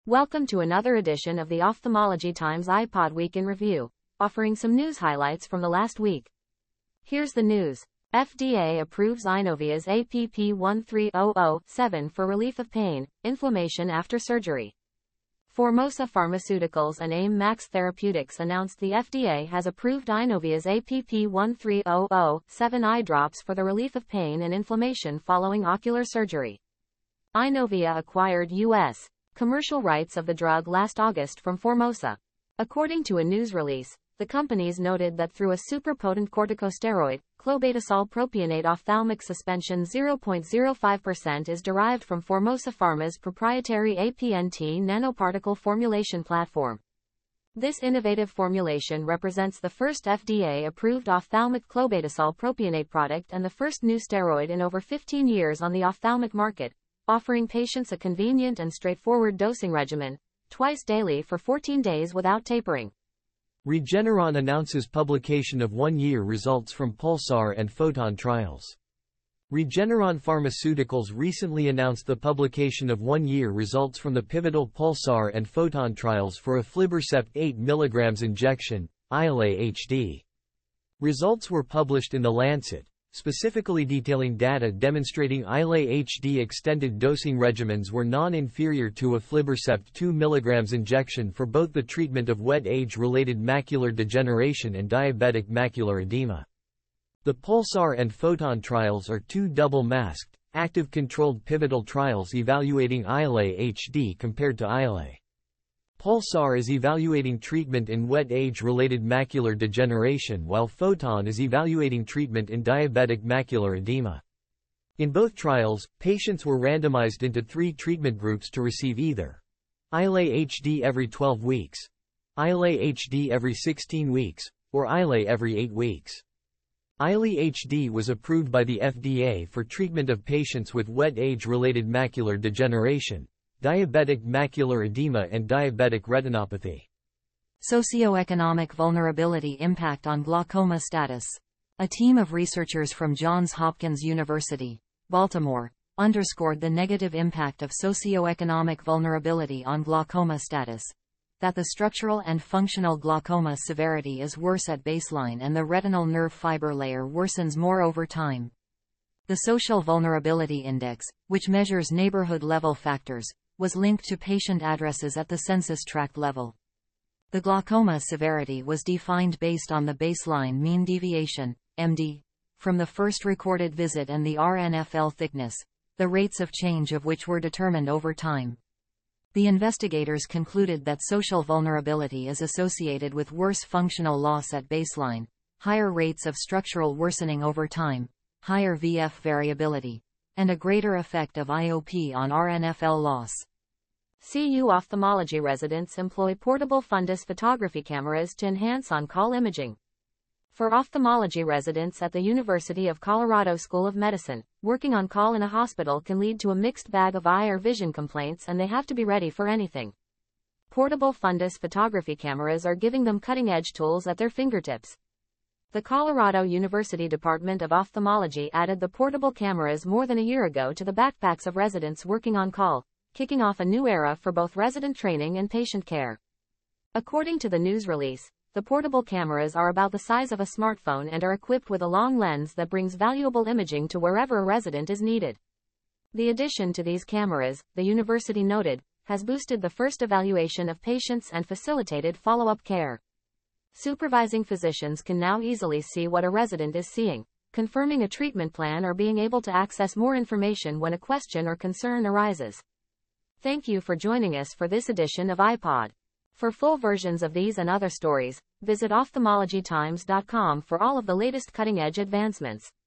Welcome to another edition of the Ophthalmology Times iPod Week in Review, offering some news highlights from the last week. Here's the news. FDA approves Eyenovia's APP13007 for relief of pain, inflammation after surgery. Formosa Pharmaceuticals and AIM Max Therapeutics announced the FDA has approved Eyenovia's APP13007 eye drops for the relief of pain and inflammation following ocular surgery. Eyenovia acquired U.S. commercial rights of the drug last August from Formosa. According to a news release, the companies noted that through a super-potent corticosteroid, clobetasol propionate ophthalmic suspension 0.05% is derived from Formosa Pharma's proprietary APNT nanoparticle formulation platform. This innovative formulation represents the first FDA-approved ophthalmic clobetasol propionate product and the first new steroid in over 15 years on the ophthalmic market, offering patients a convenient and straightforward dosing regimen, twice daily for 14 days without tapering. Regeneron announces publication of one-year results from Pulsar and Photon trials. Regeneron Pharmaceuticals recently announced the publication of one-year results from the pivotal Pulsar and Photon trials for aflibercept 8 mg injection, Eylea HD. Results were published in The Lancet, specifically detailing data demonstrating Eylea HD extended dosing regimens were non-inferior to aflibercept 2 mg injection for both the treatment of wet age-related macular degeneration and diabetic macular edema. The Pulsar and Photon trials are two double-masked, active controlled pivotal trials evaluating Eylea HD compared to Eylea. Pulsar is evaluating treatment in wet age-related macular degeneration while Photon is evaluating treatment in diabetic macular edema. In both trials, patients were randomized into 3 treatment groups to receive either Eylea HD every 12 weeks, Eylea HD every 16 weeks, or Eylea every 8 weeks. Eylea HD was approved by the FDA for treatment of patients with wet age-related macular degeneration, diabetic macular edema and diabetic retinopathy. Socioeconomic vulnerability impact on glaucoma status. A team of researchers from Johns Hopkins University, Baltimore, underscored the negative impact of socioeconomic vulnerability on glaucoma status. That the structural and functional glaucoma severity is worse at baseline and the retinal nerve fiber layer worsens more over time. The Social Vulnerability Index, which measures neighborhood-level factors, was linked to patient addresses at the census tract level. The glaucoma severity was defined based on the baseline mean deviation, MD, from the first recorded visit and the RNFL thickness, the rates of change of which were determined over time. The investigators concluded that social vulnerability is associated with worse functional loss at baseline, higher rates of structural worsening over time, higher VF variability, and a greater effect of IOP on RNFL loss. CU ophthalmology residents employ portable fundus photography cameras to enhance on-call imaging. For ophthalmology residents at the University of Colorado School of Medicine, working on call in a hospital can lead to a mixed bag of eye or vision complaints and they have to be ready for anything. Portable fundus photography cameras are giving them cutting-edge tools at their fingertips. The Colorado University Department of Ophthalmology added the portable cameras more than a year ago to the backpacks of residents working on call, kicking off a new era for both resident training and patient care. According to the news release, the portable cameras are about the size of a smartphone and are equipped with a long lens that brings valuable imaging to wherever a resident is needed. The addition to these cameras, the university noted, has boosted the first evaluation of patients and facilitated follow-up care. Supervising physicians can now easily see what a resident is seeing, confirming a treatment plan or being able to access more information when a question or concern arises. Thank you for joining us for this edition of iPod. For full versions of these and other stories, visit ophthalmologytimes.com for all of the latest cutting-edge advancements.